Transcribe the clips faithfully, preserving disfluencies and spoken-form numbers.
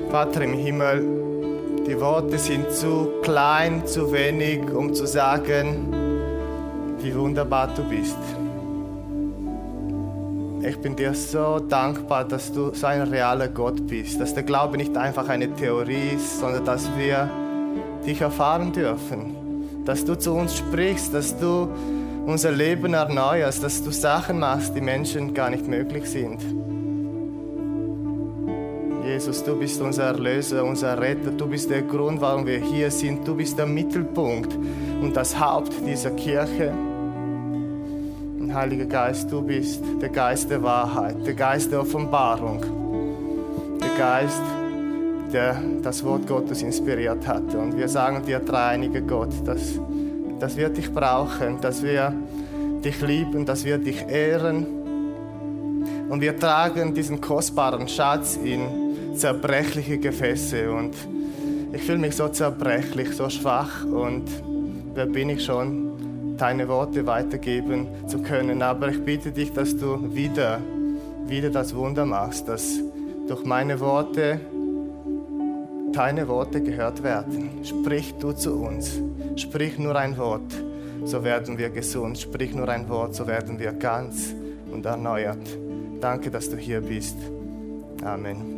Vater im Himmel, die Worte sind zu klein, zu wenig, um zu sagen, wie wunderbar du bist. Ich bin dir so dankbar, dass du so ein realer Gott bist, dass der Glaube nicht einfach eine Theorie ist, sondern dass wir dich erfahren dürfen, dass du zu uns sprichst, dass du unser Leben erneuerst, dass du Sachen machst, die Menschen gar nicht möglich sind. Jesus, du bist unser Erlöser, unser Retter, du bist der Grund, warum wir hier sind, du bist der Mittelpunkt und das Haupt dieser Kirche. Und Heiliger Geist, du bist der Geist der Wahrheit, der Geist der Offenbarung, der Geist, der das Wort Gottes inspiriert hatte. Und wir sagen dir, dreieiniger Gott, dass, dass wir dich brauchen, dass wir dich lieben, dass wir dich ehren. Und wir tragen diesen kostbaren Schatz in zerbrechliche Gefäße. Und ich fühle mich so zerbrechlich, so schwach. Und wer bin ich schon, deine Worte weitergeben zu können? Aber ich bitte dich, dass du wieder, wieder das Wunder machst, dass durch meine Worte deine Worte gehört werden. Sprich du zu uns. Sprich nur ein Wort, so werden wir gesund. Sprich nur ein Wort, so werden wir ganz und erneuert. Danke, dass du hier bist. Amen.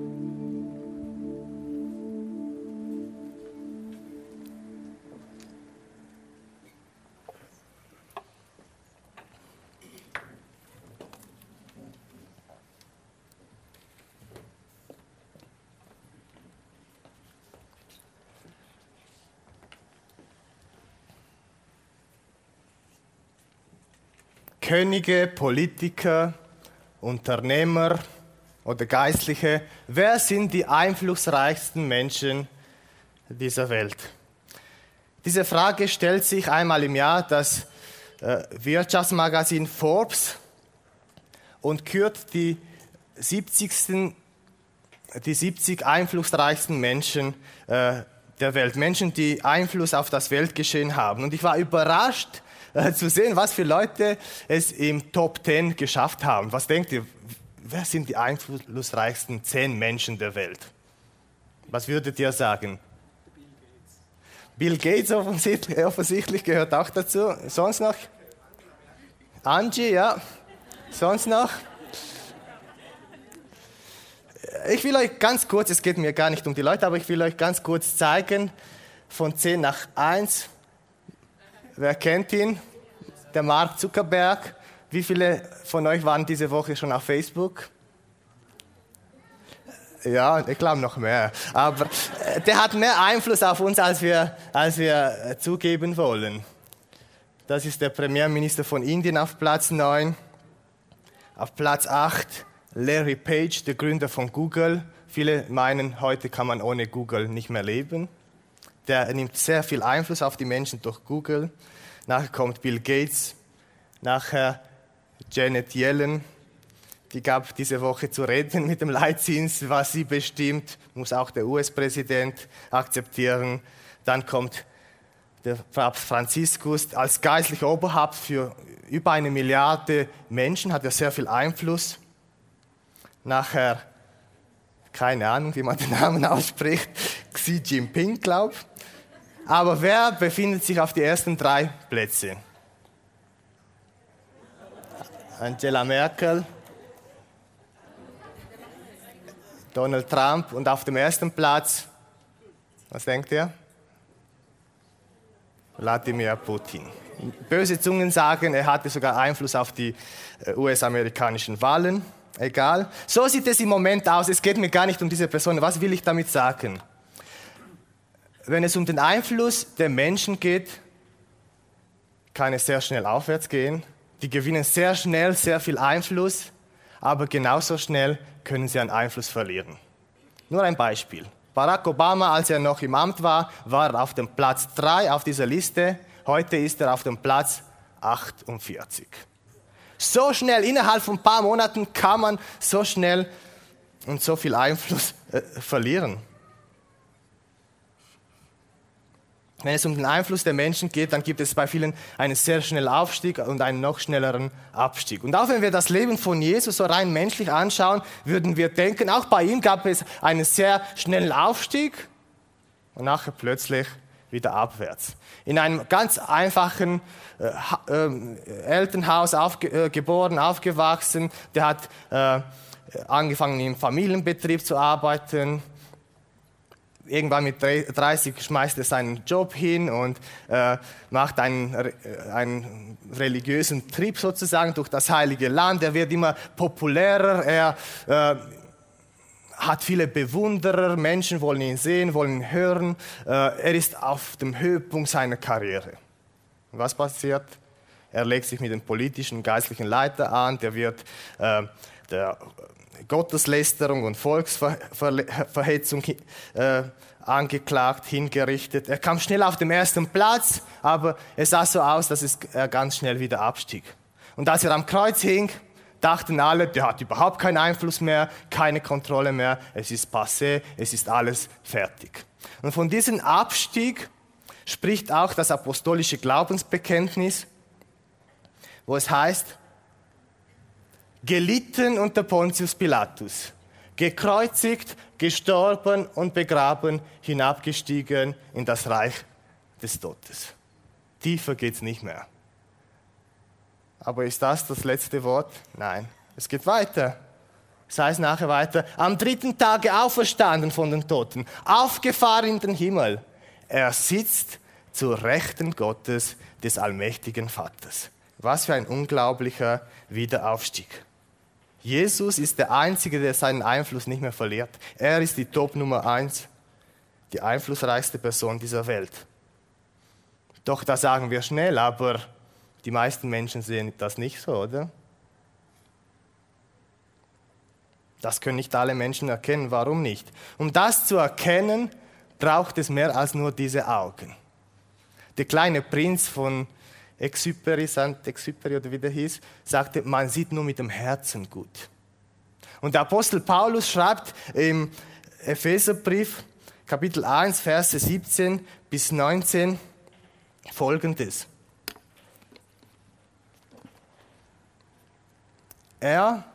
Könige, Politiker, Unternehmer oder Geistliche, wer sind die einflussreichsten Menschen dieser Welt? Diese Frage stellt sich einmal im Jahr das äh, Wirtschaftsmagazin Forbes und kürt die siebzigsten, die siebzig einflussreichsten Menschen äh, der Welt. Menschen, die Einfluss auf das Weltgeschehen haben. Und ich war überrascht, zu sehen, was für Leute es im Top zehn geschafft haben. Was denkt ihr, wer sind die einflussreichsten zehn Menschen der Welt? Was würdet ihr sagen? Bill Gates. Bill Gates offensichtlich, offensichtlich gehört auch dazu. Sonst noch? Angie, ja. Sonst noch? Ich will euch ganz kurz, es geht mir gar nicht um die Leute, aber ich will euch ganz kurz zeigen, von zehn nach eins. Wer kennt ihn? Der Mark Zuckerberg. Wie viele von euch waren diese Woche schon auf Facebook? Ja, ich glaube noch mehr. Aber der hat mehr Einfluss auf uns, als wir, als wir zugeben wollen. Das ist der Premierminister von Indien auf Platz neun. Auf Platz acht Larry Page, der Gründer von Google. Viele meinen, heute kann man ohne Google nicht mehr leben. Der nimmt sehr viel Einfluss auf die Menschen durch Google. Nachher kommt Bill Gates. Nachher Janet Yellen. Die gab diese Woche zu reden mit dem Leitzins, was sie bestimmt, muss auch der U S-Präsident akzeptieren. Dann kommt der Papst Franziskus als geistlicher Oberhaupt für über eine Milliarde Menschen, hat er sehr viel Einfluss. Nachher, keine Ahnung, wie man den Namen ausspricht, Xi Jinping, glaube ich. Aber wer befindet sich auf die ersten drei Plätze? Angela Merkel, Donald Trump und auf dem ersten Platz, was denkt ihr? Wladimir Putin. Böse Zungen sagen, er hatte sogar Einfluss auf die U S-amerikanischen Wahlen. Egal. So sieht es im Moment aus. Es geht mir gar nicht um diese Person. Was will ich damit sagen? Wenn es um den Einfluss der Menschen geht, kann es sehr schnell aufwärts gehen. Die gewinnen sehr schnell sehr viel Einfluss, aber genauso schnell können sie an Einfluss verlieren. Nur ein Beispiel. Barack Obama, als er noch im Amt war, war er auf dem Platz drei auf dieser Liste. Heute ist er auf dem Platz achtundvierzig. So schnell, innerhalb von ein paar Monaten kann man so schnell und so viel Einfluss äh, verlieren. Wenn es um den Einfluss der Menschen geht, dann gibt es bei vielen einen sehr schnellen Aufstieg und einen noch schnelleren Abstieg. Und auch wenn wir das Leben von Jesus so rein menschlich anschauen, würden wir denken, auch bei ihm gab es einen sehr schnellen Aufstieg und nachher plötzlich wieder abwärts. In einem ganz einfachen äh, äh, Elternhaus aufge, äh, geboren, aufgewachsen. Der hat äh, angefangen im Familienbetrieb zu arbeiten. Irgendwann mit dreißig schmeißt er seinen Job hin und äh, macht einen, einen religiösen Trip sozusagen durch das heilige Land. Er wird immer populärer, er äh, hat viele Bewunderer, Menschen wollen ihn sehen, wollen ihn hören. Äh, er ist auf dem Höhepunkt seiner Karriere. Und was passiert? Er legt sich mit den politischen und geistlichen Leitern an, der wird äh, der Gotteslästerung und Volksverhetzung äh, angeklagt, hingerichtet. Er kam schnell auf den ersten Platz, aber es sah so aus, dass es äh, ganz schnell wieder abstieg. Und als er am Kreuz hing, dachten alle, der hat überhaupt keinen Einfluss mehr, keine Kontrolle mehr, es ist passé, es ist alles fertig. Und von diesem Abstieg spricht auch das apostolische Glaubensbekenntnis, wo es heißt, gelitten unter Pontius Pilatus, gekreuzigt, gestorben und begraben, hinabgestiegen in das Reich des Todes. Tiefer geht's nicht mehr. Aber ist das das letzte Wort? Nein, es geht weiter. Es heißt nachher weiter, am dritten Tage auferstanden von den Toten, aufgefahren in den Himmel. Er sitzt zur Rechten Gottes, des allmächtigen Vaters. Was für ein unglaublicher Wiederaufstieg. Jesus ist der Einzige, der seinen Einfluss nicht mehr verliert. Er ist die Top Nummer eins, die einflussreichste Person dieser Welt. Doch das sagen wir schnell, aber die meisten Menschen sehen das nicht so, oder? Das können nicht alle Menschen erkennen. Warum nicht? Um das zu erkennen, braucht es mehr als nur diese Augen. Der kleine Prinz von Exupéry, Saint-Exupéry oder wie der hieß, sagte, man sieht nur mit dem Herzen gut. Und der Apostel Paulus schreibt im Epheserbrief, Kapitel eins, Verse siebzehn bis neunzehn, Folgendes. Er,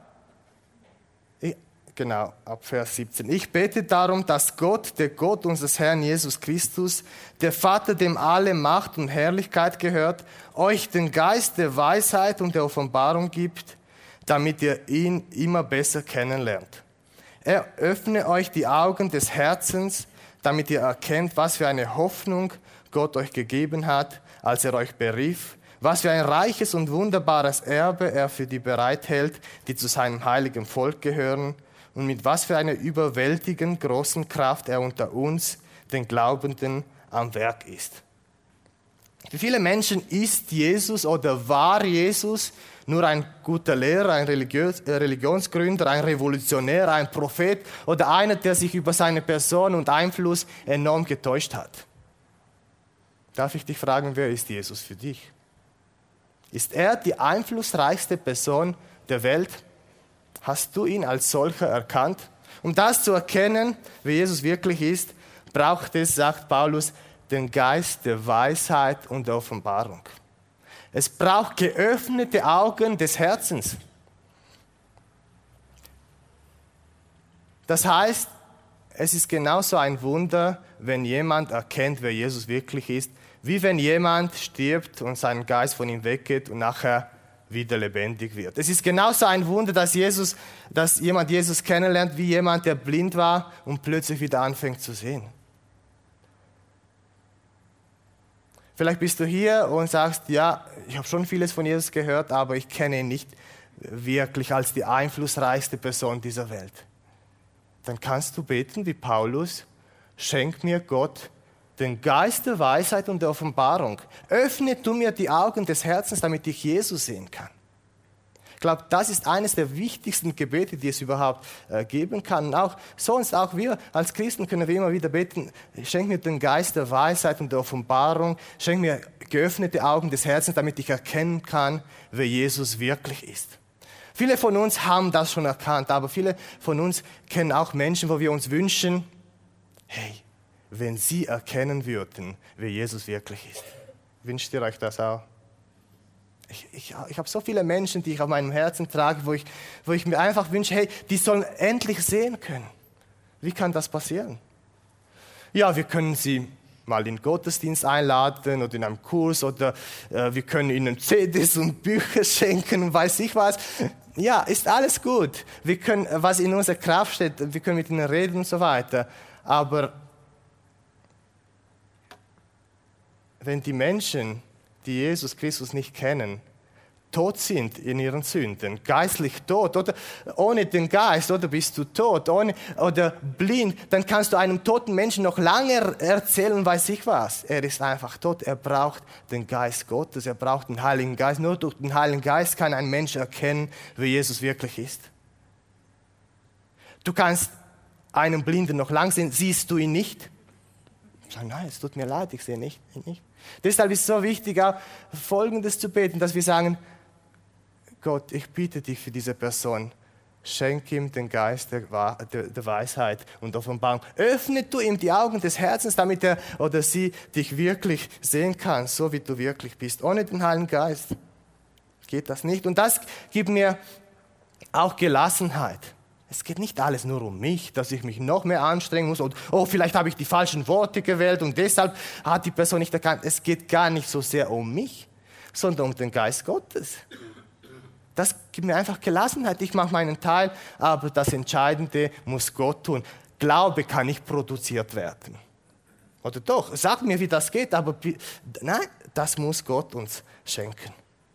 genau, ab Vers siebzehn. Ich bete darum, dass Gott, der Gott unseres Herrn Jesus Christus, der Vater, dem alle Macht und Herrlichkeit gehört, euch den Geist der Weisheit und der Offenbarung gibt, damit ihr ihn immer besser kennenlernt. Er öffne euch die Augen des Herzens, damit ihr erkennt, was für eine Hoffnung Gott euch gegeben hat, als er euch berief, was für ein reiches und wunderbares Erbe er für die bereithält, die zu seinem heiligen Volk gehören, und mit was für einer überwältigend großen Kraft er unter uns, den Glaubenden, am Werk ist. Für viele Menschen ist Jesus oder war Jesus nur ein guter Lehrer, ein Religions- Religionsgründer, ein Revolutionär, ein Prophet oder einer, der sich über seine Person und Einfluss enorm getäuscht hat. Darf ich dich fragen, wer ist Jesus für dich? Ist er die einflussreichste Person der Welt? Hast du ihn als solcher erkannt? Um das zu erkennen, wie Jesus wirklich ist, braucht es, sagt Paulus, den Geist der Weisheit und der Offenbarung. Es braucht geöffnete Augen des Herzens. Das heißt, es ist genauso ein Wunder, wenn jemand erkennt, wer Jesus wirklich ist, wie wenn jemand stirbt und sein Geist von ihm weggeht und nachher wieder lebendig wird. Es ist genauso ein Wunder, dass, Jesus, dass jemand Jesus kennenlernt, wie jemand, der blind war und plötzlich wieder anfängt zu sehen. Vielleicht bist du hier und sagst, ja, ich habe schon vieles von Jesus gehört, aber ich kenne ihn nicht wirklich als die einflussreichste Person dieser Welt. Dann kannst du beten wie Paulus, schenk mir Gott den Geist der Weisheit und der Offenbarung. Öffne du mir die Augen des Herzens, damit ich Jesus sehen kann. Ich glaube, das ist eines der wichtigsten Gebete, die es überhaupt äh, geben kann. Und auch sonst, auch wir als Christen können wir immer wieder beten, schenk mir den Geist der Weisheit und der Offenbarung, schenk mir geöffnete Augen des Herzens, damit ich erkennen kann, wer Jesus wirklich ist. Viele von uns haben das schon erkannt, aber viele von uns kennen auch Menschen, wo wir uns wünschen, hey, wenn sie erkennen würden, wer Jesus wirklich ist. Wünscht ihr euch das auch? Ich, ich, ich habe so viele Menschen, die ich auf meinem Herzen trage, wo ich, wo ich mir einfach wünsche, hey, die sollen endlich sehen können. Wie kann das passieren? Ja, wir können sie mal in den Gottesdienst einladen oder in einem Kurs oder äh, wir können ihnen C Ds und Bücher schenken und weiß ich was. Ja, ist alles gut. Wir können, was in unserer Kraft steht, wir können mit ihnen reden und so weiter. Aber wenn die Menschen, die Jesus Christus nicht kennen, tot sind in ihren Sünden, geistlich tot, oder ohne den Geist, oder bist du tot, ohne, oder blind, dann kannst du einem toten Menschen noch lange erzählen, weiß ich was. Er ist einfach tot, er braucht den Geist Gottes, er braucht den Heiligen Geist. Nur durch den Heiligen Geist kann ein Mensch erkennen, wer Jesus wirklich ist. Du kannst einen Blinden noch lang sehen, siehst du ihn nicht? Sag, nein, es tut mir leid, ich sehe nicht, nicht. Deshalb ist es so wichtig, auch Folgendes zu beten, dass wir sagen, Gott, ich bitte dich für diese Person, schenk ihm den Geist der, der, der Weisheit und Offenbarung. Öffne du ihm die Augen des Herzens, damit er oder sie dich wirklich sehen kann, so wie du wirklich bist. Ohne den Heiligen Geist geht das nicht. Und das gibt mir auch Gelassenheit. Es geht nicht alles nur um mich, dass ich mich noch mehr anstrengen muss. Und, oh, vielleicht habe ich die falschen Worte gewählt und deshalb hat die Person nicht erkannt. Es geht gar nicht so sehr um mich, sondern um den Geist Gottes. Das gibt mir einfach Gelassenheit. Ich mache meinen Teil, aber das Entscheidende muss Gott tun. Glaube kann nicht produziert werden. Oder doch, sag mir, wie das geht, aber nein, das muss Gott uns schenken.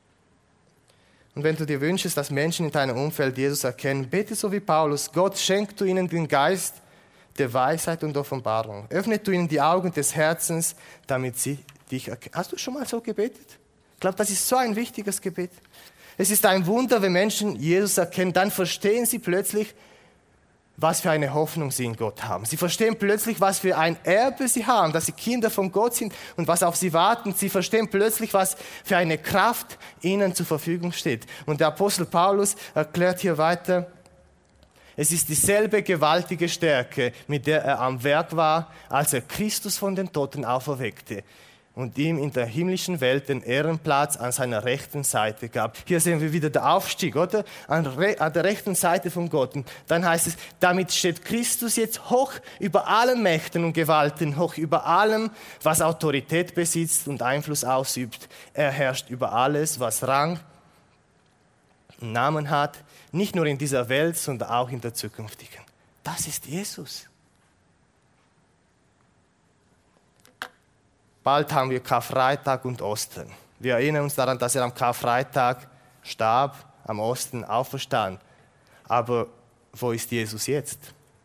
Und wenn du dir wünschst, dass Menschen in deinem Umfeld Jesus erkennen, bete so wie Paulus. Gott, schenk du ihnen den Geist der Weisheit und Offenbarung. Öffne du ihnen die Augen des Herzens, damit sie dich erkennen. Hast du schon mal so gebetet? Ich glaube, das ist so ein wichtiges Gebet. Es ist ein Wunder, wenn Menschen Jesus erkennen, dann verstehen sie plötzlich, was für eine Hoffnung sie in Gott haben. Sie verstehen plötzlich, was für ein Erbe sie haben, dass sie Kinder von Gott sind und was auf sie warten. Sie verstehen plötzlich, was für eine Kraft ihnen zur Verfügung steht. Und der Apostel Paulus erklärt hier weiter, es ist dieselbe gewaltige Stärke, mit der er am Werk war, als er Christus von den Toten auferweckte und ihm in der himmlischen Welt den Ehrenplatz an seiner rechten Seite gab. Hier sehen wir wieder den Aufstieg, oder? An, re- an der rechten Seite von Gott. Und dann heißt es, damit steht Christus jetzt hoch über allen Mächten und Gewalten, hoch über allem, was Autorität besitzt und Einfluss ausübt. Er herrscht über alles, was Rang und Namen hat, nicht nur in dieser Welt, sondern auch in der zukünftigen. Das ist Jesus. Bald haben wir Karfreitag und Ostern. Wir erinnern uns daran, dass er am Karfreitag starb, am Osten auferstand. Aber wo ist Jesus jetzt?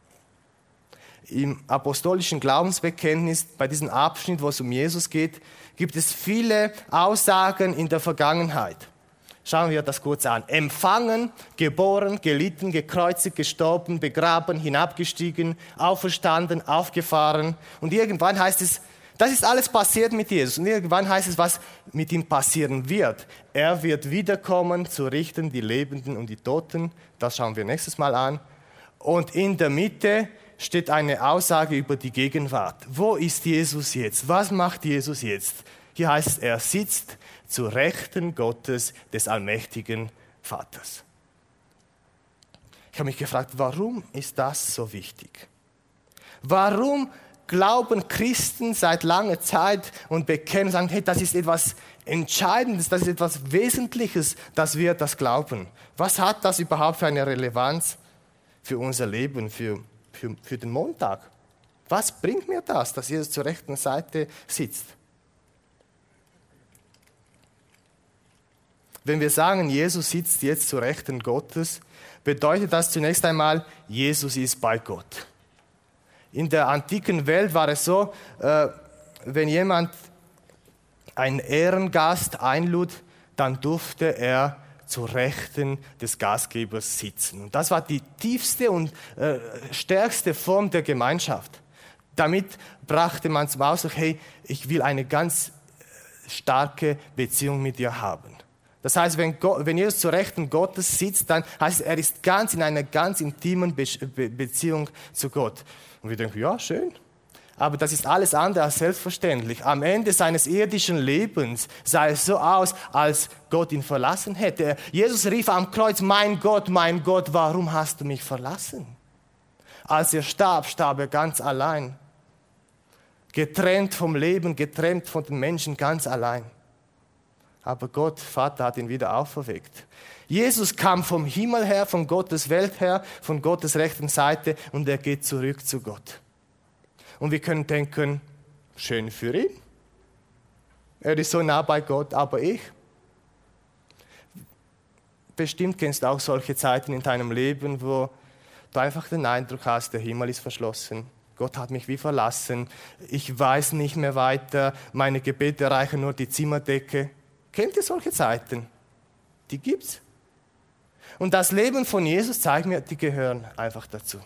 Im apostolischen Glaubensbekenntnis, bei diesem Abschnitt, wo es um Jesus geht, gibt es viele Aussagen in der Vergangenheit. Schauen wir das kurz an. Empfangen, geboren, gelitten, gekreuzigt, gestorben, begraben, hinabgestiegen, auferstanden, aufgefahren. Und irgendwann heißt es, das ist alles passiert mit Jesus. Und irgendwann heißt es, was mit ihm passieren wird. Er wird wiederkommen, zu richten die Lebenden und die Toten. Das schauen wir nächstes Mal an. Und in der Mitte steht eine Aussage über die Gegenwart. Wo ist Jesus jetzt? Was macht Jesus jetzt? Hier heißt es, er sitzt zu Rechten Gottes, des allmächtigen Vaters. Ich habe mich gefragt, warum ist das so wichtig? Warum glauben Christen seit langer Zeit und bekennen, sagen, hey, das ist etwas Entscheidendes, das ist etwas Wesentliches, dass wir das glauben. Was hat das überhaupt für eine Relevanz für unser Leben, für, für, für den Montag? Was bringt mir das, dass Jesus zur rechten Seite sitzt? Wenn wir sagen, Jesus sitzt jetzt zur Rechten Gottes, bedeutet das zunächst einmal, Jesus ist bei Gott. In der antiken Welt war es so, äh, wenn jemand einen Ehrengast einlud, dann durfte er zur Rechten des Gastgebers sitzen. Und das war die tiefste und äh, stärkste Form der Gemeinschaft. Damit brachte man zum Ausdruck, hey, ich will eine ganz starke Beziehung mit dir haben. Das heißt, wenn, Gott, wenn Jesus zur Rechten Gottes sitzt, dann heißt es, er ist ganz in einer ganz intimen Be- Be- Beziehung zu Gott. Und wir denken, ja, schön. Aber das ist alles andere als selbstverständlich. Am Ende seines irdischen Lebens sah es so aus, als Gott ihn verlassen hätte. Jesus rief am Kreuz, mein Gott, mein Gott, warum hast du mich verlassen? Als er starb, starb er ganz allein. Getrennt vom Leben, getrennt von den Menschen, ganz allein. Aber Gott, Vater, hat ihn wieder auferweckt. Jesus kam vom Himmel her, von Gottes Welt her, von Gottes rechten Seite und er geht zurück zu Gott. Und wir können denken, schön für ihn. Er ist so nah bei Gott, aber ich? Bestimmt kennst du auch solche Zeiten in deinem Leben, wo du einfach den Eindruck hast, der Himmel ist verschlossen. Gott hat mich wie verlassen. Ich weiß nicht mehr weiter. Meine Gebete erreichen nur die Zimmerdecke. Kennt ihr solche Zeiten? Die gibt's. Und das Leben von Jesus zeigt mir, die gehören einfach dazu.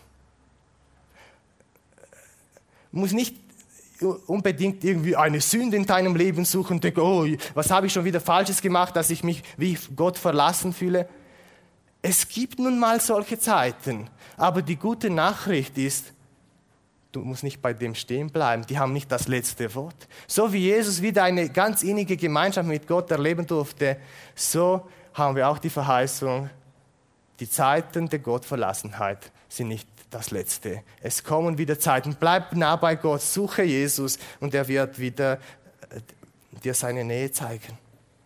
Muss nicht unbedingt irgendwie eine Sünde in deinem Leben suchen und denken, oh, was habe ich schon wieder Falsches gemacht, dass ich mich wie Gott verlassen fühle. Es gibt nun mal solche Zeiten, aber die gute Nachricht ist, du musst nicht bei dem stehen bleiben, die haben nicht das letzte Wort. So wie Jesus wieder eine ganz innige Gemeinschaft mit Gott erleben durfte, so haben wir auch die Verheißung, die Zeiten der Gottverlassenheit sind nicht das Letzte. Es kommen wieder Zeiten. Bleib nah bei Gott, suche Jesus und er wird wieder dir seine Nähe zeigen.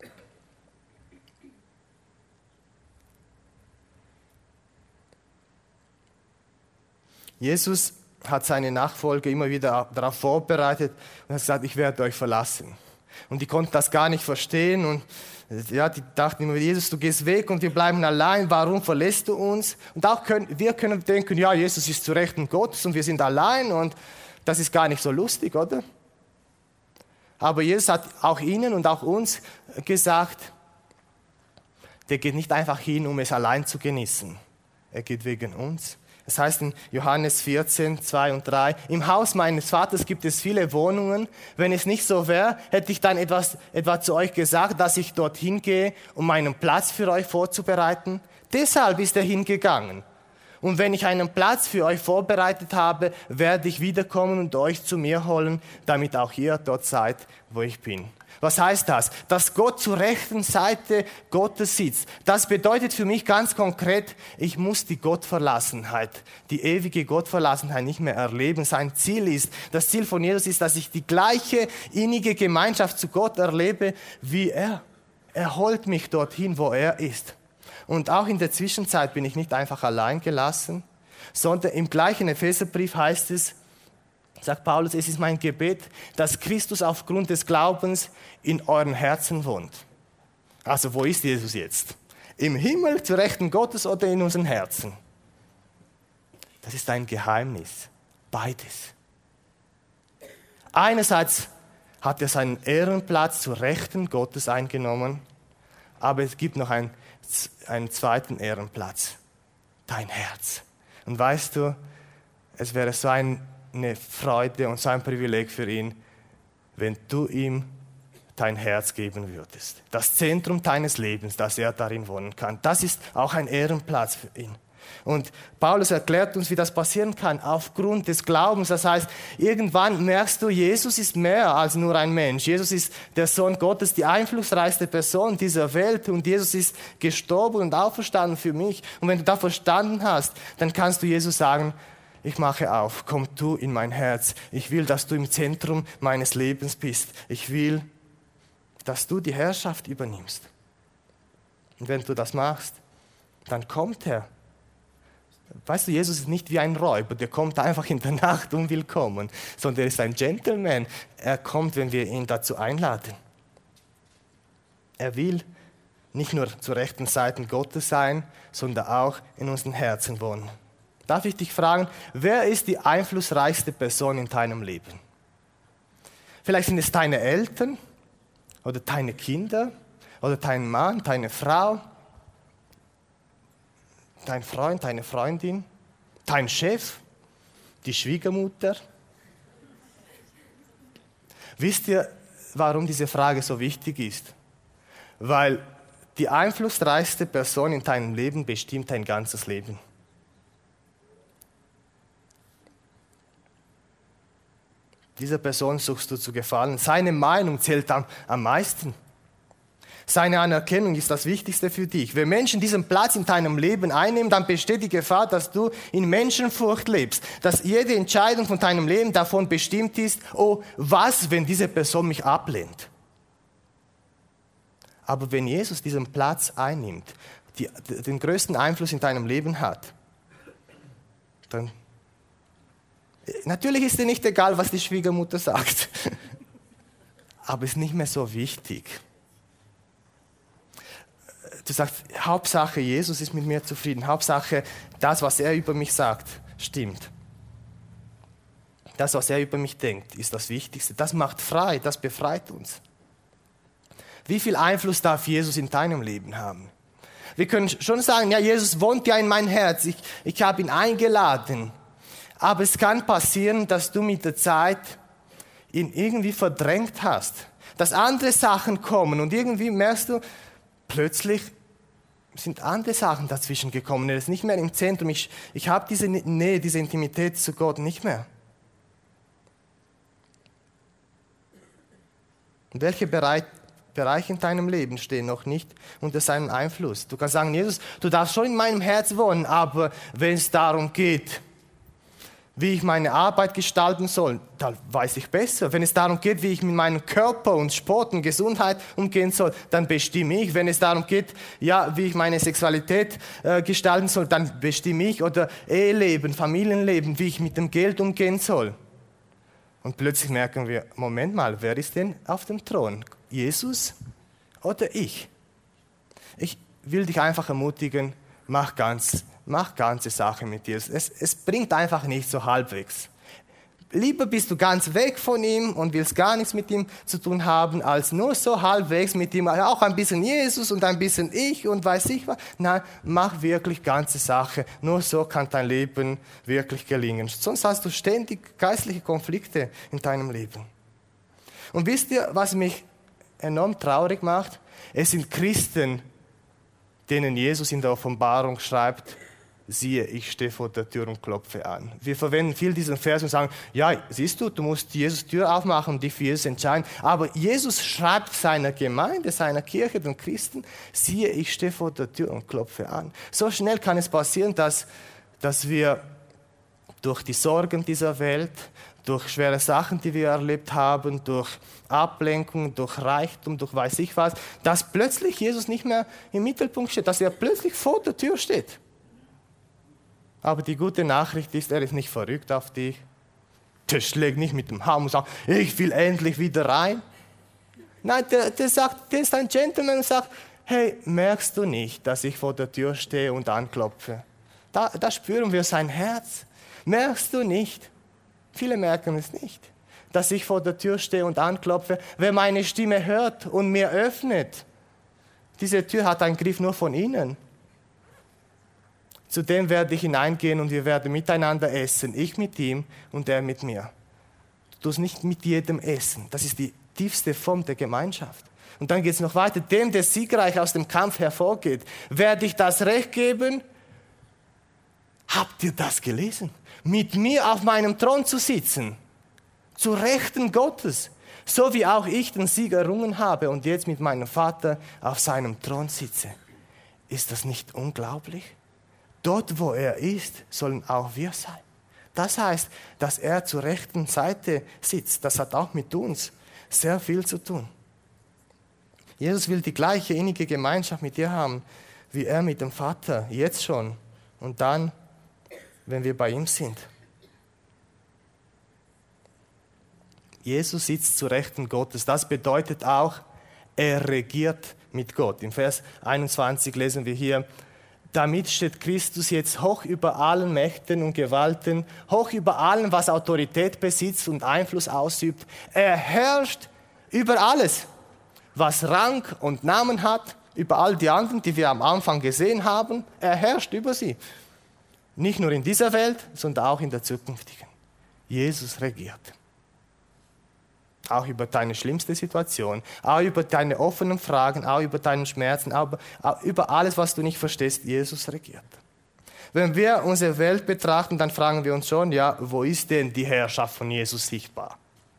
Jesus hat seine Nachfolger immer wieder darauf vorbereitet und hat gesagt, ich werde euch verlassen. Und die konnten das gar nicht verstehen und ja, die dachten immer, Jesus, du gehst weg und wir bleiben allein, warum verlässt du uns? Und auch können, wir können denken, ja, Jesus ist zu Rechten Gottes und wir sind allein und das ist gar nicht so lustig, oder? Aber Jesus hat auch ihnen und auch uns gesagt, der geht nicht einfach hin, um es allein zu genießen. Er geht wegen uns. Das heißt in Johannes vierzehn, zwei und drei, im Haus meines Vaters gibt es viele Wohnungen. Wenn es nicht so wäre, hätte ich dann etwas, etwa zu euch gesagt, dass ich dorthin gehe, um meinen Platz für euch vorzubereiten. Deshalb ist er hingegangen. Und wenn ich einen Platz für euch vorbereitet habe, werde ich wiederkommen und euch zu mir holen, damit auch ihr dort seid, wo ich bin. Was heißt das? Dass Gott zur rechten Seite Gottes sitzt. Das bedeutet für mich ganz konkret, ich muss die Gottverlassenheit, die ewige Gottverlassenheit nicht mehr erleben. Sein Ziel ist, das Ziel von Jesus ist, dass ich die gleiche innige Gemeinschaft zu Gott erlebe, wie er. Er holt mich dorthin, wo er ist. Und auch in der Zwischenzeit bin ich nicht einfach allein gelassen, sondern im gleichen Epheserbrief heißt es, sagt Paulus, es ist mein Gebet, dass Christus aufgrund des Glaubens in euren Herzen wohnt. Also wo ist Jesus jetzt? Im Himmel, zu Rechten Gottes oder in unseren Herzen? Das ist ein Geheimnis. Beides. Einerseits hat er seinen Ehrenplatz zu Rechten Gottes eingenommen, aber es gibt noch einen, einen zweiten Ehrenplatz. Dein Herz. Und weißt du, es wäre so ein eine Freude und so ein Privileg für ihn, wenn du ihm dein Herz geben würdest. Das Zentrum deines Lebens, dass er darin wohnen kann. Das ist auch ein Ehrenplatz für ihn. Und Paulus erklärt uns, wie das passieren kann, aufgrund des Glaubens. Das heißt, irgendwann merkst du, Jesus ist mehr als nur ein Mensch. Jesus ist der Sohn Gottes, die einflussreichste Person dieser Welt. Und Jesus ist gestorben und auferstanden für mich. Und wenn du das verstanden hast, dann kannst du Jesus sagen, ich mache auf, komm du in mein Herz. Ich will, dass du im Zentrum meines Lebens bist. Ich will, dass du die Herrschaft übernimmst. Und wenn du das machst, dann kommt er. Weißt du, Jesus ist nicht wie ein Räuber, der kommt einfach in der Nacht und will kommen, sondern er ist ein Gentleman. Er kommt, wenn wir ihn dazu einladen. Er will nicht nur zur rechten Seite Gottes sein, sondern auch in unseren Herzen wohnen. Darf ich dich fragen, wer ist die einflussreichste Person in deinem Leben? Vielleicht sind es deine Eltern oder deine Kinder oder dein Mann, deine Frau, dein Freund, deine Freundin, dein Chef, die Schwiegermutter. Wisst ihr, warum diese Frage so wichtig ist? Weil die einflussreichste Person in deinem Leben bestimmt dein ganzes Leben. Dieser Person suchst du zu gefallen. Seine Meinung zählt am, am meisten. Seine Anerkennung ist das Wichtigste für dich. Wenn Menschen diesen Platz in deinem Leben einnehmen, dann besteht die Gefahr, dass du in Menschenfurcht lebst. Dass jede Entscheidung von deinem Leben davon bestimmt ist, oh, was, wenn diese Person mich ablehnt? Aber wenn Jesus diesen Platz einnimmt, die, den größten Einfluss in deinem Leben hat, dann, natürlich ist dir nicht egal, was die Schwiegermutter sagt, aber es ist nicht mehr so wichtig. Du sagst, Hauptsache, Jesus ist mit mir zufrieden. Hauptsache, das, was er über mich sagt, stimmt. Das, was er über mich denkt, ist das Wichtigste. Das macht frei, das befreit uns. Wie viel Einfluss darf Jesus in deinem Leben haben? Wir können schon sagen, ja, Jesus wohnt ja in mein Herz. Ich, ich habe ihn eingeladen. Aber es kann passieren, dass du mit der Zeit ihn irgendwie verdrängt hast. Dass andere Sachen kommen und irgendwie merkst du, plötzlich sind andere Sachen dazwischen gekommen. Er ist nicht mehr im Zentrum. Ich, ich habe diese Nähe, diese Intimität zu Gott nicht mehr. Und welche Bereich, Bereiche in deinem Leben stehen noch nicht unter seinem Einfluss? Du kannst sagen, Jesus, du darfst schon in meinem Herz wohnen, aber wenn es darum geht, wie ich meine Arbeit gestalten soll, dann weiß ich besser. Wenn es darum geht, wie ich mit meinem Körper und Sport und Gesundheit umgehen soll, dann bestimme ich. Wenn es darum geht, ja, wie ich meine Sexualität äh, gestalten soll, dann bestimme ich. Oder Eheleben, Familienleben, wie ich mit dem Geld umgehen soll. Und plötzlich merken wir, Moment mal, wer ist denn auf dem Thron? Jesus oder ich? Ich will dich einfach ermutigen, mach ganz Mach ganze Sache mit dir. Es, es bringt einfach nicht so halbwegs. Lieber bist du ganz weg von ihm und willst gar nichts mit ihm zu tun haben, als nur so halbwegs mit ihm, auch ein bisschen Jesus und ein bisschen ich und weiß ich was. Nein, mach wirklich ganze Sache. Nur so kann dein Leben wirklich gelingen. Sonst hast du ständig geistliche Konflikte in deinem Leben. Und wisst ihr, was mich enorm traurig macht? Es sind Christen, denen Jesus in der Offenbarung schreibt, siehe, ich stehe vor der Tür und klopfe an. Wir verwenden viel diesen Vers und sagen, ja, siehst du, du musst Jesus Tür aufmachen und dich für Jesus entscheiden. Aber Jesus schreibt seiner Gemeinde, seiner Kirche, den Christen, siehe, ich stehe vor der Tür und klopfe an. So schnell kann es passieren, dass, dass wir durch die Sorgen dieser Welt, durch schwere Sachen, die wir erlebt haben, durch Ablenkung, durch Reichtum, durch weiß ich was, dass plötzlich Jesus nicht mehr im Mittelpunkt steht, dass er plötzlich vor der Tür steht. Aber die gute Nachricht ist, er ist nicht verrückt auf dich. Der schlägt nicht mit dem Hammer und sagt, ich will endlich wieder rein. Nein, der, der, sagt, der ist ein Gentleman und sagt, hey, merkst du nicht, dass ich vor der Tür stehe und anklopfe? Da, da spüren wir sein Herz. Merkst du nicht? Viele merken es nicht, dass ich vor der Tür stehe und anklopfe. Wer meine Stimme hört und mir öffnet, diese Tür hat einen Griff nur von innen. Zu dem werde ich hineingehen und wir werden miteinander essen. Ich mit ihm und er mit mir. Du tust nicht mit jedem essen. Das ist die tiefste Form der Gemeinschaft. Und dann geht es noch weiter. Dem, der siegreich aus dem Kampf hervorgeht, werde ich das Recht geben. Habt ihr das gelesen? Mit mir auf meinem Thron zu sitzen. Zu Rechten Gottes. So wie auch ich den Sieg errungen habe und jetzt mit meinem Vater auf seinem Thron sitze. Ist das nicht unglaublich? Dort, wo er ist, sollen auch wir sein. Das heißt, dass er zur rechten Seite sitzt. Das hat auch mit uns sehr viel zu tun. Jesus will die gleiche innige Gemeinschaft mit dir haben, wie er mit dem Vater, jetzt schon. Und dann, wenn wir bei ihm sind. Jesus sitzt zur Rechten Gottes. Das bedeutet auch, er regiert mit Gott. Im Vers einundzwanzig lesen wir hier, damit steht Christus jetzt hoch über allen Mächten und Gewalten, hoch über allem, was Autorität besitzt und Einfluss ausübt. Er herrscht über alles, was Rang und Namen hat, über all die anderen, die wir am Anfang gesehen haben. Er herrscht über sie. Nicht nur in dieser Welt, sondern auch in der zukünftigen. Jesus regiert. Auch über deine schlimmste Situation, auch über deine offenen Fragen, auch über deine Schmerzen, auch über alles, was du nicht verstehst. Jesus regiert. Wenn wir unsere Welt betrachten, dann fragen wir uns schon, ja, wo ist denn die Herrschaft von Jesus sichtbar?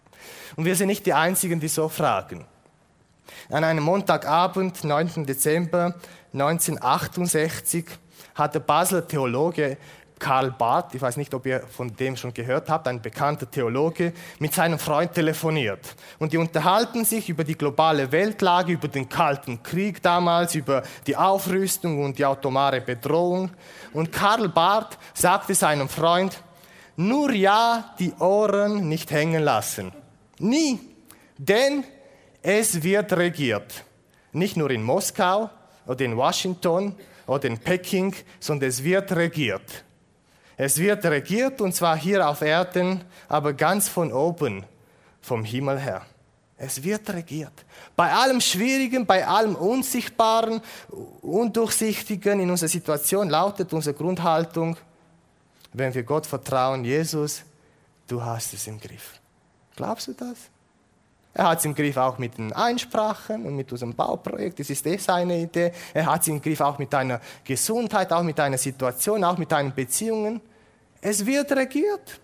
Und wir sind nicht die Einzigen, die so fragen. An einem Montagabend, neunten Dezember neunzehnhundertachtundsechzig, hat der Basler Theologe Karl Barth, ich weiß nicht, ob ihr von dem schon gehört habt, ein bekannter Theologe, mit seinem Freund telefoniert. Und die unterhalten sich über die globale Weltlage, über den Kalten Krieg damals, über die Aufrüstung und die atomare Bedrohung. Und Karl Barth sagte seinem Freund, nur ja die Ohren nicht hängen lassen. Nie, denn es wird regiert. Nicht nur in Moskau oder in Washington oder in Peking, sondern es wird regiert. Es wird regiert, und zwar hier auf Erden, aber ganz von oben, vom Himmel her. Es wird regiert. Bei allem Schwierigen, bei allem Unsichtbaren, Undurchsichtigen in unserer Situation lautet unsere Grundhaltung, wenn wir Gott vertrauen, Jesus, du hast es im Griff. Glaubst du das? Er hat es im Griff auch mit den Einsprachen und mit unserem Bauprojekt. Das ist eh seine Idee. Er hat es im Griff auch mit deiner Gesundheit, auch mit deiner Situation, auch mit deinen Beziehungen. Es wird regiert.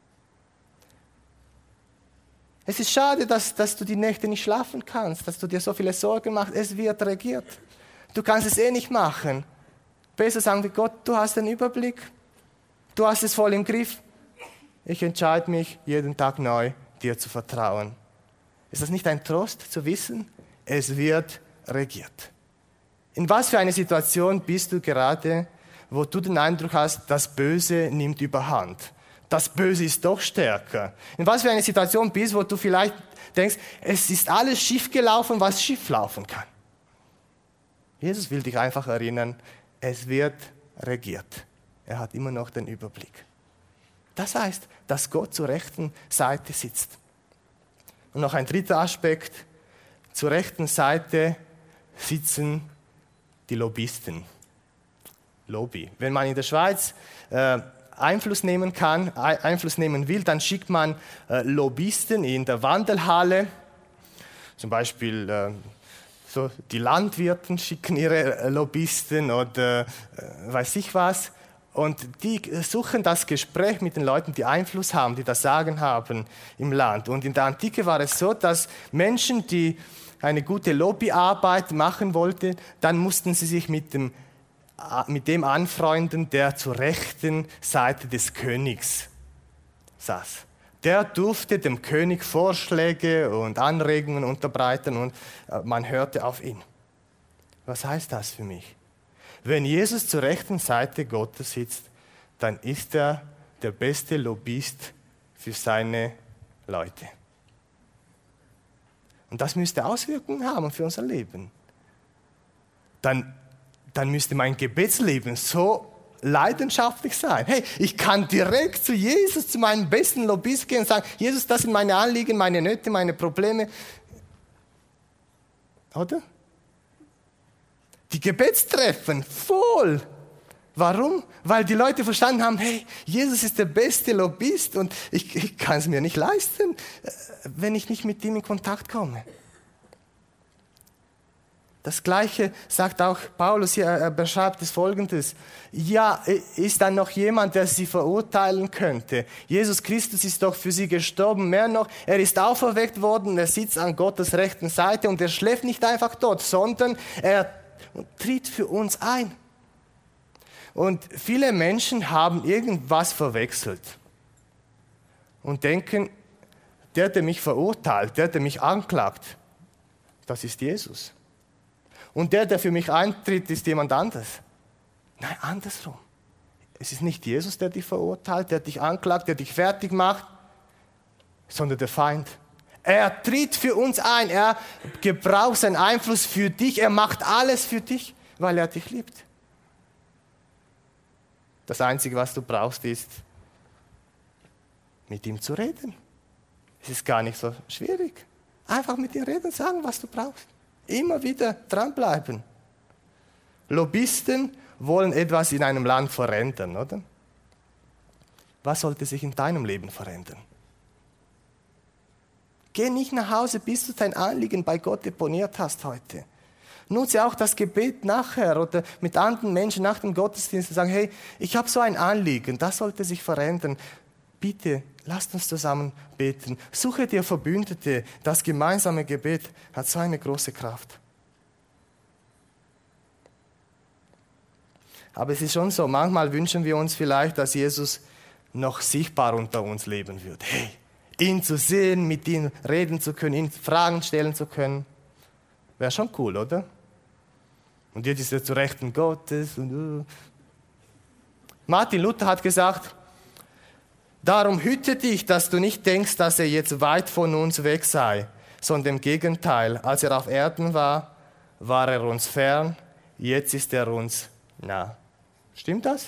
Es ist schade, dass, dass du die Nächte nicht schlafen kannst, dass du dir so viele Sorgen machst. Es wird regiert. Du kannst es eh nicht machen. Besser sagen wir, Gott, du hast den Überblick. Du hast es voll im Griff. Ich entscheide mich, jeden Tag neu dir zu vertrauen. Ist das nicht ein Trost zu wissen? Es wird regiert. In was für eine Situation bist du gerade, wo du den Eindruck hast, das Böse nimmt überhand? Das Böse ist doch stärker. In was für eine Situation bist du, wo du vielleicht denkst, es ist alles schief gelaufen, was schief laufen kann? Jesus will dich einfach erinnern, es wird regiert. Er hat immer noch den Überblick. Das heißt, dass Gott zur rechten Seite sitzt. Und noch ein dritter Aspekt, zur rechten Seite sitzen die Lobbyisten. Lobby. Wenn man in der Schweiz äh, Einfluss nehmen kann, Einfluss nehmen will, dann schickt man äh, Lobbyisten in der Wandelhalle. Zum Beispiel äh, so die Landwirte schicken ihre äh, Lobbyisten oder äh, weiß ich was. Und die suchen das Gespräch mit den Leuten, die Einfluss haben, die das Sagen haben im Land. Und in der Antike war es so, dass Menschen, die eine gute Lobbyarbeit machen wollten, dann mussten sie sich mit dem, mit dem anfreunden, der zur rechten Seite des Königs saß. Der durfte dem König Vorschläge und Anregungen unterbreiten und man hörte auf ihn. Was heißt das für mich? Wenn Jesus zur rechten Seite Gottes sitzt, dann ist er der beste Lobbyist für seine Leute. Und das müsste Auswirkungen haben für unser Leben. Dann, dann müsste mein Gebetsleben so leidenschaftlich sein. Hey, ich kann direkt zu Jesus, zu meinem besten Lobbyist gehen und sagen, Jesus, das sind meine Anliegen, meine Nöte, meine Probleme. Oder? Die Gebetstreffen, voll. Warum? Weil die Leute verstanden haben, hey, Jesus ist der beste Lobbyist und ich, ich kann es mir nicht leisten, wenn ich nicht mit ihm in Kontakt komme. Das Gleiche sagt auch Paulus hier, er beschreibt es Folgendes. Ja, ist dann noch jemand, der sie verurteilen könnte? Jesus Christus ist doch für sie gestorben. Mehr noch, er ist auferweckt worden, er sitzt an Gottes rechten Seite und er schläft nicht einfach dort, sondern er tritt für uns ein. Und viele Menschen haben irgendwas verwechselt und denken, der, der mich verurteilt, der, der mich anklagt, das ist Jesus. Und der, der für mich eintritt, ist jemand anderes. Nein, andersrum. Es ist nicht Jesus, der dich verurteilt, der dich anklagt, der dich fertig macht, sondern der Feind. Er tritt für uns ein, er gebraucht seinen Einfluss für dich, er macht alles für dich, weil er dich liebt. Das Einzige, was du brauchst, ist, mit ihm zu reden. Es ist gar nicht so schwierig. Einfach mit ihm reden, sagen, was du brauchst. Immer wieder dranbleiben. Lobbyisten wollen etwas in einem Land verändern, oder? Was sollte sich in deinem Leben verändern? Geh nicht nach Hause, bis du dein Anliegen bei Gott deponiert hast heute. Nutze auch das Gebet nachher oder mit anderen Menschen nach dem Gottesdienst und sagen, hey, ich habe so ein Anliegen, das sollte sich verändern. Bitte Lasst uns zusammen beten. Suche dir Verbündete. Das gemeinsame Gebet hat so eine große Kraft. Aber es ist schon so, manchmal wünschen wir uns vielleicht, dass Jesus noch sichtbar unter uns leben würde. Hey, ihn zu sehen, mit ihm reden zu können, ihn Fragen stellen zu können. Wäre schon cool, oder? Und jetzt ist er zu Rechten Gottes. Und, uh. Martin Luther hat gesagt, darum hüte dich, dass du nicht denkst, dass er jetzt weit von uns weg sei, sondern im Gegenteil, als er auf Erden war, war er uns fern, jetzt ist er uns nah. Stimmt das?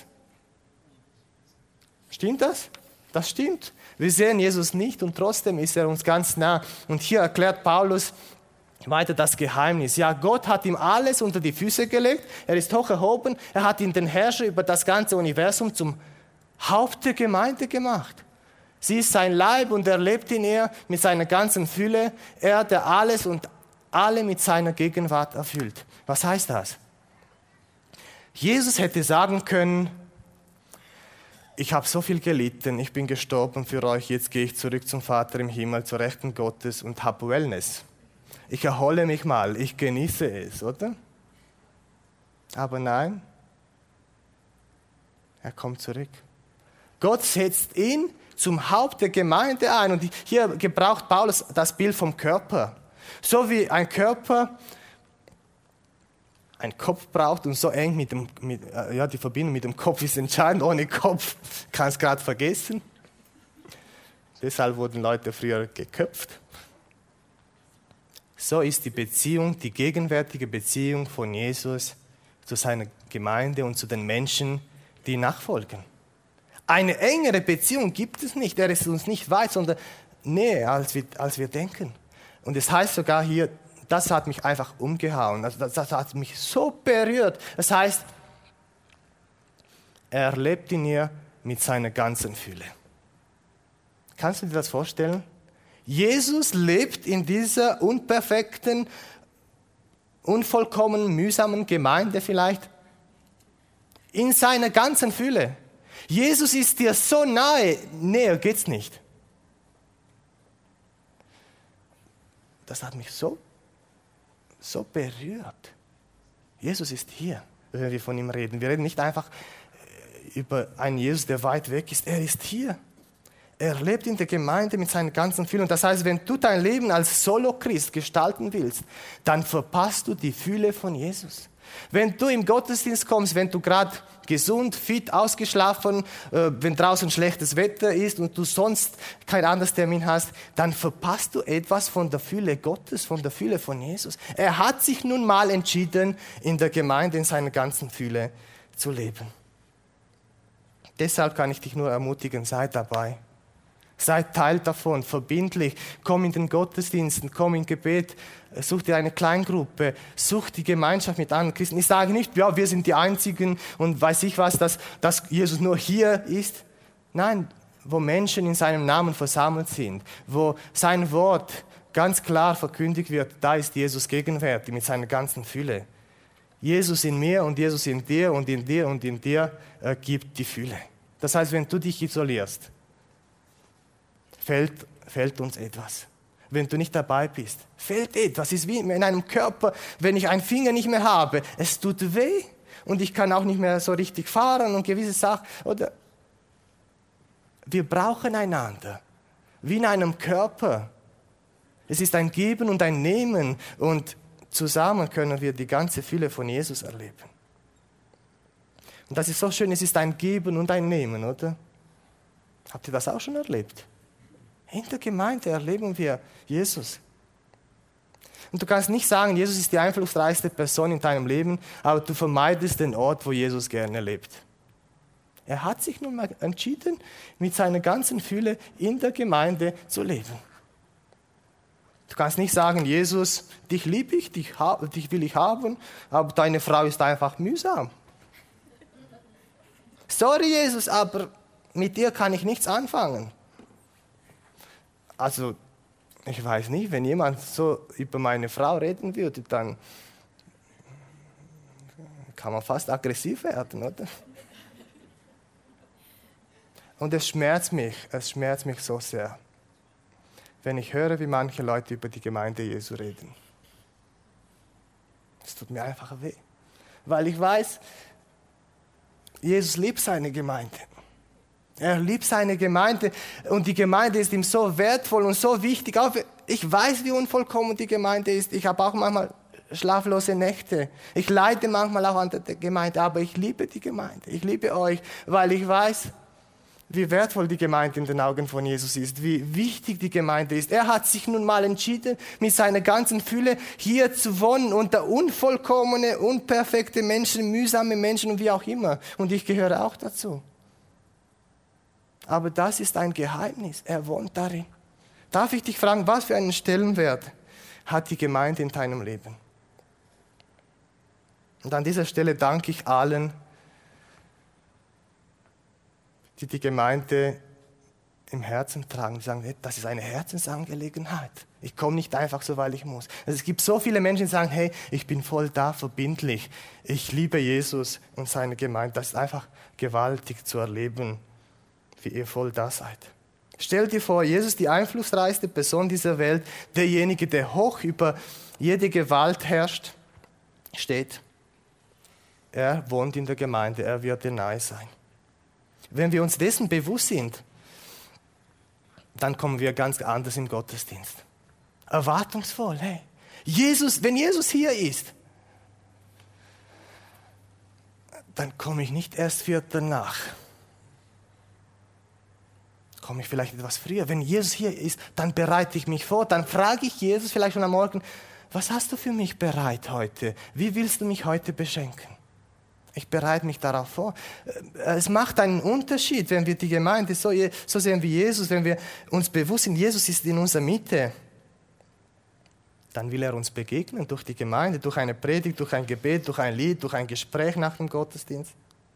Stimmt das? Das stimmt. Wir sehen Jesus nicht und trotzdem ist er uns ganz nah. Und hier erklärt Paulus weiter das Geheimnis. Ja, Gott hat ihm alles unter die Füße gelegt, er ist hoch erhoben, er hat ihn den Herrscher über das ganze Universum zum Haupt der Gemeinde gemacht. Sie ist sein Leib und er lebt in ihr mit seiner ganzen Fülle. Er, der alles und alle mit seiner Gegenwart erfüllt. Was heißt das? Jesus hätte sagen können, ich habe so viel gelitten, ich bin gestorben für euch, jetzt gehe ich zurück zum Vater im Himmel, zur Rechten Gottes und habe Wellness. Ich erhole mich mal, ich genieße es, oder? Aber nein, er kommt zurück. Gott setzt ihn zum Haupt der Gemeinde ein. Und hier gebraucht Paulus das Bild vom Körper. So wie ein Körper einen Kopf braucht und so eng mit dem, mit, ja, die Verbindung mit dem Kopf ist entscheidend. Ohne Kopf kann es gerade vergessen. Deshalb wurden Leute früher geköpft. So ist die Beziehung, die gegenwärtige Beziehung von Jesus zu seiner Gemeinde und zu den Menschen, die nachfolgen. Eine engere Beziehung gibt es nicht. Er ist uns nicht weit, sondern näher, als wir, als wir denken. Und es heißt sogar hier, das hat mich einfach umgehauen. Also das, das hat mich so berührt. Das heißt, er lebt in ihr mit seiner ganzen Fülle. Kannst du dir das vorstellen? Jesus lebt in dieser unperfekten, unvollkommenen, mühsamen Gemeinde vielleicht in seiner ganzen Fülle. Jesus ist dir so nahe, näher geht's nicht. Das hat mich so, so berührt. Jesus ist hier, wenn wir von ihm reden. Wir reden nicht einfach über einen Jesus, der weit weg ist. Er ist hier. Er lebt in der Gemeinde mit seinen ganzen Fülle. Und das heißt, wenn du dein Leben als Solo-Christ gestalten willst, dann verpasst du die Fülle von Jesus. Wenn du im Gottesdienst kommst, wenn du gerade gesund, fit, ausgeschlafen, äh, wenn draußen schlechtes Wetter ist und du sonst kein anderes Termin hast, dann verpasst du etwas von der Fülle Gottes, von der Fülle von Jesus. Er hat sich nun mal entschieden, in der Gemeinde in seiner ganzen Fülle zu leben. Deshalb kann ich dich nur ermutigen, sei dabei. Sei Teil davon, verbindlich. Komm in den Gottesdiensten, komm in Gebet, such dir eine Kleingruppe, such die Gemeinschaft mit anderen Christen. Ich sage nicht, ja, wir sind die Einzigen und weiß ich was, dass, dass Jesus nur hier ist. Nein, wo Menschen in seinem Namen versammelt sind, wo sein Wort ganz klar verkündigt wird, da ist Jesus gegenwärtig mit seiner ganzen Fülle. Jesus in mir und Jesus in dir und in dir und in dir äh, gibt die Fülle. Das heißt, wenn du dich isolierst, Fällt, fällt uns etwas. Wenn du nicht dabei bist, fällt etwas. Es ist wie in einem Körper, wenn ich einen Finger nicht mehr habe. Es tut weh und ich kann auch nicht mehr so richtig fahren und gewisse Sachen. Oder wir brauchen einander, wie in einem Körper. Es ist ein Geben und ein Nehmen und zusammen können wir die ganze Fülle von Jesus erleben. Und das ist so schön, es ist ein Geben und ein Nehmen, oder? Habt ihr das auch schon erlebt? In der Gemeinde erleben wir Jesus. Und du kannst nicht sagen, Jesus ist die einflussreichste Person in deinem Leben, aber du vermeidest den Ort, wo Jesus gerne lebt. Er hat sich nun mal entschieden, mit seiner ganzen Fülle in der Gemeinde zu leben. Du kannst nicht sagen, Jesus, dich liebe ich, dich, dich will ich haben, aber deine Frau ist einfach mühsam. Sorry, Jesus, aber mit dir kann ich nichts anfangen. Also, ich weiß nicht, wenn jemand so über meine Frau reden würde, dann kann man fast aggressiv werden, oder? Und es schmerzt mich, es schmerzt mich so sehr, wenn ich höre, wie manche Leute über die Gemeinde Jesu reden. Es tut mir einfach weh, weil ich weiß, Jesus liebt seine Gemeinde. Er liebt seine Gemeinde und die Gemeinde ist ihm so wertvoll und so wichtig. Auch ich weiß, wie unvollkommen die Gemeinde ist. Ich habe auch manchmal schlaflose Nächte. Ich leide manchmal auch an der Gemeinde, aber ich liebe die Gemeinde. Ich liebe euch, weil ich weiß, wie wertvoll die Gemeinde in den Augen von Jesus ist, wie wichtig die Gemeinde ist. Er hat sich nun mal entschieden, mit seiner ganzen Fülle hier zu wohnen, unter unvollkommene, unperfekte Menschen, mühsame Menschen und wie auch immer. Und ich gehöre auch dazu. Aber das ist ein Geheimnis. Er wohnt darin. Darf ich dich fragen, was für einen Stellenwert hat die Gemeinde in deinem Leben? Und an dieser Stelle danke ich allen, die die Gemeinde im Herzen tragen. Die sagen, hey, das ist eine Herzensangelegenheit. Ich komme nicht einfach so, weil ich muss. Also es gibt so viele Menschen, die sagen, hey, ich bin voll da, verbindlich. Ich liebe Jesus und seine Gemeinde. Das ist einfach gewaltig zu erleben, wie ihr voll da seid. Stell dir vor, Jesus, die einflussreichste Person dieser Welt, derjenige, der hoch über jede Gewalt herrscht, steht. Er wohnt in der Gemeinde, er wird dir nahe sein. Wenn wir uns dessen bewusst sind, dann kommen wir ganz anders im Gottesdienst. Erwartungsvoll, hey. Jesus, wenn Jesus hier ist, dann komme ich nicht erst Viertel nach. Komme ich vielleicht etwas früher. Wenn Jesus hier ist, dann bereite ich mich vor. Dann frage ich Jesus vielleicht schon am Morgen, was hast du für mich bereit heute? Wie willst du mich heute beschenken? Ich bereite mich darauf vor. Es macht einen Unterschied, wenn wir die Gemeinde so, so sehen wie Jesus, wenn wir uns bewusst sind, Jesus ist in unserer Mitte. Dann will er uns begegnen durch die Gemeinde, durch eine Predigt, durch ein Gebet, durch ein Lied, durch ein Gespräch nach dem Gottesdienst.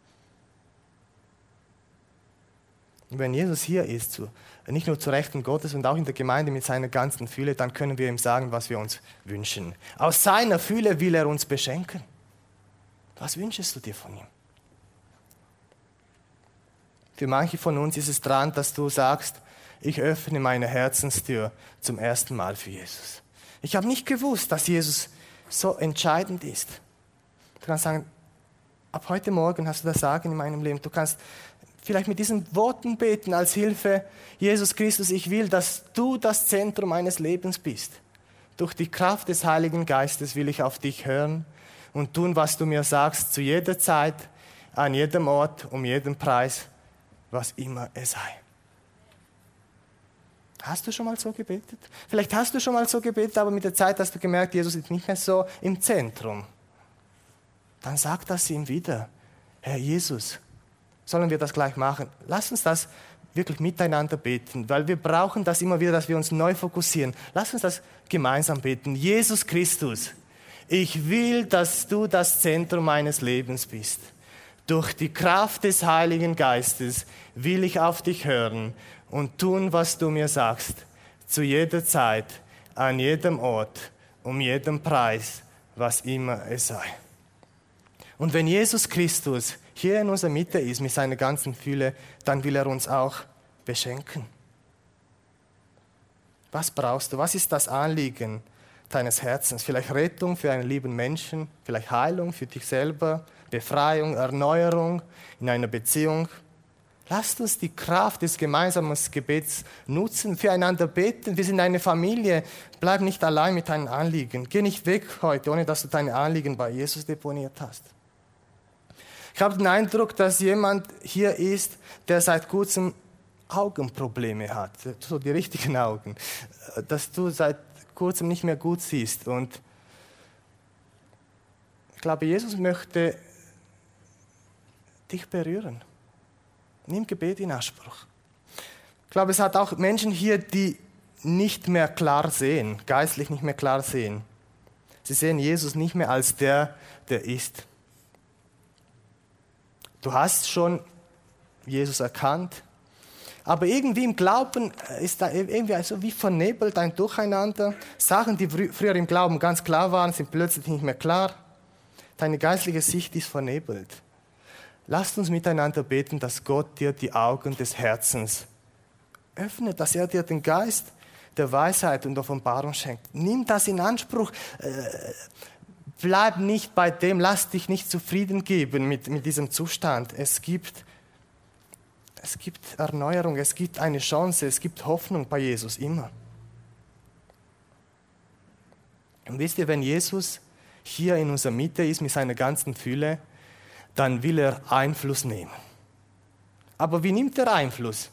Und wenn Jesus hier ist, zu, nicht nur zu Rechten Gottes und auch in der Gemeinde mit seiner ganzen Fülle, dann können wir ihm sagen, was wir uns wünschen. Aus seiner Fülle will er uns beschenken. Was wünschst du dir von ihm? Für manche von uns ist es dran, dass du sagst, ich öffne meine Herzenstür zum ersten Mal für Jesus. Ich habe nicht gewusst, dass Jesus so entscheidend ist. Du kannst sagen, ab heute Morgen hast du das Sagen in meinem Leben. Du kannst vielleicht mit diesen Worten beten als Hilfe. Jesus Christus, ich will, dass du das Zentrum meines Lebens bist. Durch die Kraft des Heiligen Geistes will ich auf dich hören und tun, was du mir sagst, zu jeder Zeit, an jedem Ort, um jeden Preis, was immer es sei. Hast du schon mal so gebetet? Vielleicht hast du schon mal so gebetet, aber mit der Zeit hast du gemerkt, Jesus ist nicht mehr so im Zentrum. Dann sag das ihm wieder. Herr Jesus, sollen wir das gleich machen? Lass uns das wirklich miteinander beten, weil wir brauchen das immer wieder, dass wir uns neu fokussieren. Lass uns das gemeinsam beten. Jesus Christus, ich will, dass du das Zentrum meines Lebens bist. Durch die Kraft des Heiligen Geistes will ich auf dich hören und tun, was du mir sagst, zu jeder Zeit, an jedem Ort, um jeden Preis, was immer es sei. Und wenn Jesus Christus hier in unserer Mitte ist, mit seiner ganzen Fülle, dann will er uns auch beschenken. Was brauchst du? Was ist das Anliegen deines Herzens? Vielleicht Rettung für einen lieben Menschen, vielleicht Heilung für dich selber, Befreiung, Erneuerung in einer Beziehung. Lasst uns die Kraft des gemeinsamen Gebets nutzen, füreinander beten. Wir sind eine Familie. Bleib nicht allein mit deinen Anliegen. Geh nicht weg heute, ohne dass du deine Anliegen bei Jesus deponiert hast. Ich habe den Eindruck, dass jemand hier ist, der seit kurzem Augenprobleme hat. So die richtigen Augen. Dass du seit kurzem nicht mehr gut siehst. Und ich glaube, Jesus möchte dich berühren. Nimm Gebet in Anspruch. Ich glaube, es hat auch Menschen hier, die nicht mehr klar sehen, geistlich nicht mehr klar sehen. Sie sehen Jesus nicht mehr als der, der ist. Du hast schon Jesus erkannt, aber irgendwie im Glauben ist da irgendwie so wie vernebelt ein Durcheinander. Sachen, die früher im Glauben ganz klar waren, sind plötzlich nicht mehr klar. Deine geistliche Sicht ist vernebelt. Lasst uns miteinander beten, dass Gott dir die Augen des Herzens öffnet, dass er dir den Geist der Weisheit und Offenbarung schenkt. Nimm das in Anspruch. Bleib nicht bei dem, lass dich nicht zufrieden geben mit, mit diesem Zustand. Es gibt, es gibt Erneuerung, es gibt eine Chance, es gibt Hoffnung bei Jesus immer. Und wisst ihr, wenn Jesus hier in unserer Mitte ist mit seiner ganzen Fülle, dann will er Einfluss nehmen. Aber wie nimmt er Einfluss?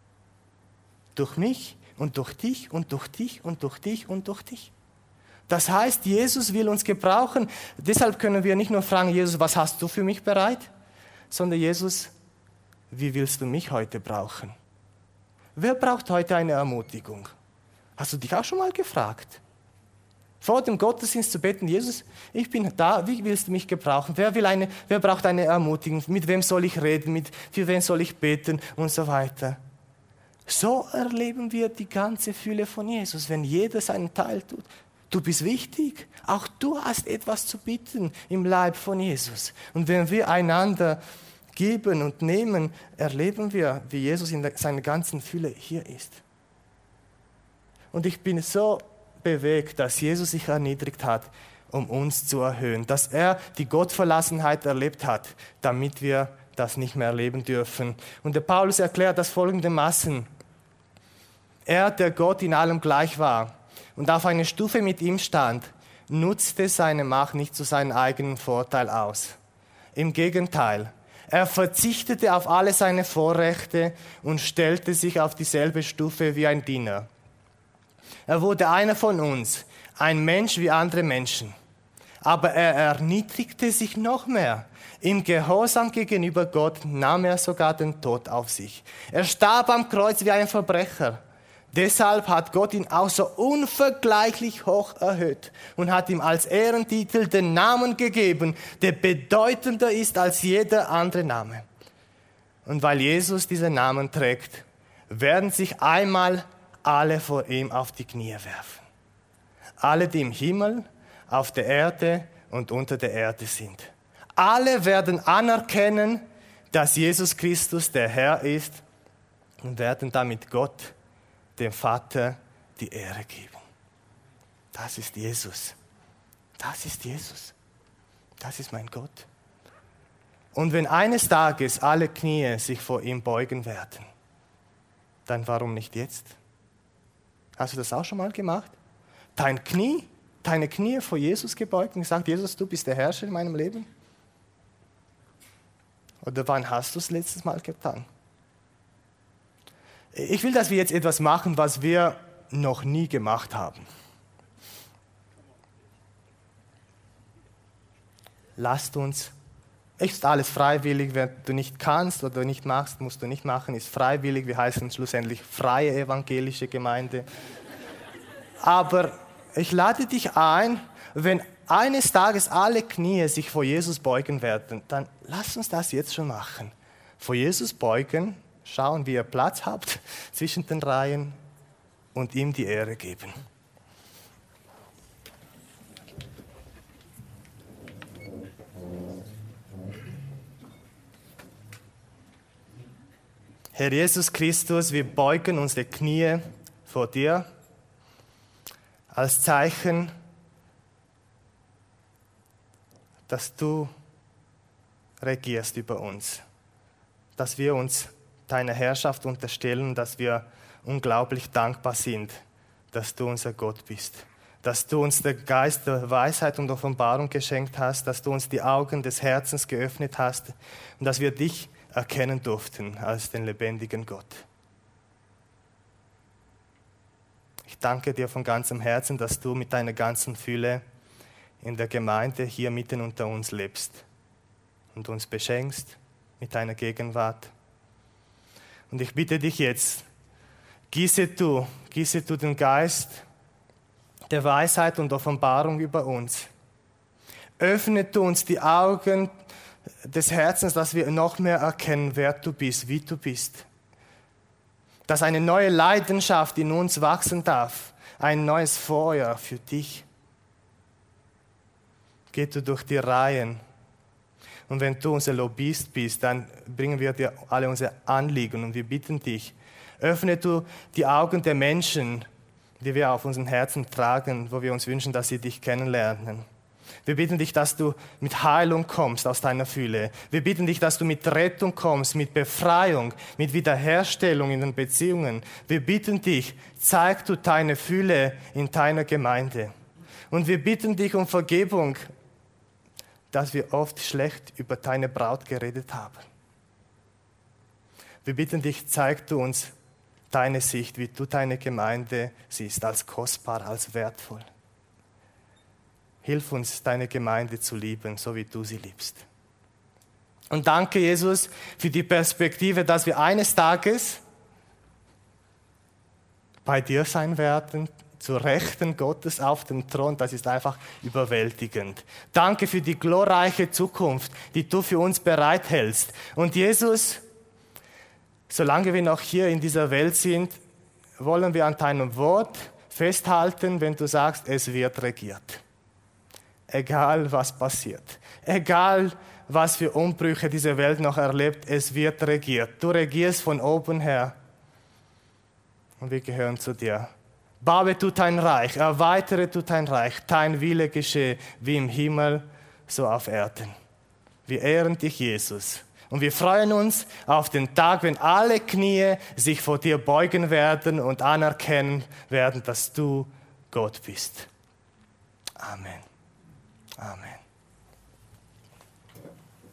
Durch mich und durch dich und durch dich und durch dich und durch dich. Das heißt, Jesus will uns gebrauchen. Deshalb können wir nicht nur fragen, Jesus, was hast du für mich bereit? Sondern Jesus, wie willst du mich heute brauchen? Wer braucht heute eine Ermutigung? Hast du dich auch schon mal gefragt? Vor dem Gottesdienst zu beten, Jesus, ich bin da, wie willst du mich gebrauchen? Wer, will eine, wer braucht eine Ermutigung? Mit wem soll ich reden? Mit, für wen soll ich beten? Und so weiter. So erleben wir die ganze Fülle von Jesus, wenn jeder seinen Teil tut. Du bist wichtig, auch du hast etwas zu bieten im Leib von Jesus. Und wenn wir einander geben und nehmen, erleben wir, wie Jesus in seiner ganzen Fülle hier ist. Und ich bin so bewegt, dass Jesus sich erniedrigt hat, um uns zu erhöhen, dass er die Gottverlassenheit erlebt hat, damit wir das nicht mehr erleben dürfen. Und der Paulus erklärt das folgendermaßen: Er, der Gott in allem gleich war und auf einer Stufe mit ihm stand, nutzte seine Macht nicht zu seinem eigenen Vorteil aus. Im Gegenteil, er verzichtete auf alle seine Vorrechte und stellte sich auf dieselbe Stufe wie ein Diener. Er wurde einer von uns, ein Mensch wie andere Menschen. Aber er erniedrigte sich noch mehr. Im Gehorsam gegenüber Gott nahm er sogar den Tod auf sich. Er starb am Kreuz wie ein Verbrecher. Deshalb hat Gott ihn auch so unvergleichlich hoch erhöht und hat ihm als Ehrentitel den Namen gegeben, der bedeutender ist als jeder andere Name. Und weil Jesus diesen Namen trägt, werden sich einmal alle vor ihm auf die Knie werfen. Alle, die im Himmel, auf der Erde und unter der Erde sind. Alle werden anerkennen, dass Jesus Christus der Herr ist und werden damit Gott, dem Vater, die Ehre geben. Das ist Jesus. Das ist Jesus. Das ist mein Gott. Und wenn eines Tages alle Knie sich vor ihm beugen werden, dann warum nicht jetzt? Hast du das auch schon mal gemacht? Dein Knie, deine Knie vor Jesus gebeugt und gesagt, Jesus, du bist der Herrscher in meinem Leben? Oder wann hast du es letztes Mal getan? Ich will, dass wir jetzt etwas machen, was wir noch nie gemacht haben. Lasst uns, ist alles freiwillig, wenn du nicht kannst oder nicht machst, musst du nicht machen, ist freiwillig, wir heißen schlussendlich freie evangelische Gemeinde. Aber ich lade dich ein, wenn eines Tages alle Knie sich vor Jesus beugen werden, dann lass uns das jetzt schon machen. Vor Jesus beugen, schauen, wie ihr Platz habt zwischen den Reihen und ihm die Ehre geben. Herr Jesus Christus, wir beugen unsere Knie vor dir als Zeichen, dass du regierst über uns, dass wir uns deiner Herrschaft unterstellen, dass wir unglaublich dankbar sind, dass du unser Gott bist, dass du uns den Geist der Weisheit und Offenbarung geschenkt hast, dass du uns die Augen des Herzens geöffnet hast und dass wir dich erkennen durften als den lebendigen Gott. Ich danke dir von ganzem Herzen, dass du mit deiner ganzen Fülle in der Gemeinde hier mitten unter uns lebst und uns beschenkst mit deiner Gegenwart. Und ich bitte dich jetzt, gieße du, gieße du den Geist der Weisheit und Offenbarung über uns. Öffne du uns die Augen des Herzens, dass wir noch mehr erkennen, wer du bist, wie du bist. Dass eine neue Leidenschaft in uns wachsen darf, ein neues Feuer für dich. Geh du durch die Reihen Und wenn du unser Lobbyist bist, dann bringen wir dir alle unsere Anliegen und wir bitten dich, öffne du die Augen der Menschen, die wir auf unseren Herzen tragen, wo wir uns wünschen, dass sie dich kennenlernen. Wir bitten dich, dass du mit Heilung kommst aus deiner Fülle. Wir bitten dich, dass du mit Rettung kommst, mit Befreiung, mit Wiederherstellung in den Beziehungen. Wir bitten dich, zeig du deine Fülle in deiner Gemeinde. Und wir bitten dich um Vergebung, dass wir oft schlecht über deine Braut geredet haben. Wir bitten dich, zeig du uns deine Sicht, wie du deine Gemeinde siehst, als kostbar, als wertvoll. Hilf uns, deine Gemeinde zu lieben, so wie du sie liebst. Und danke, Jesus, für die Perspektive, dass wir eines Tages bei dir sein werden, zur Rechten Gottes auf dem Thron. Das ist einfach überwältigend. Danke für die glorreiche Zukunft, die du für uns bereithältst. Und Jesus, solange wir noch hier in dieser Welt sind, wollen wir an deinem Wort festhalten, wenn du sagst, es wird regiert. Egal, was passiert. Egal, was für Umbrüche diese Welt noch erlebt, es wird regiert. Du regierst von oben her. Und wir gehören zu dir. Baue du dein Reich, erweitere du dein Reich. Dein Wille geschehe, wie im Himmel, so auf Erden. Wir ehren dich, Jesus. Und wir freuen uns auf den Tag, wenn alle Knie sich vor dir beugen werden und anerkennen werden, dass du Gott bist. Amen. Amen.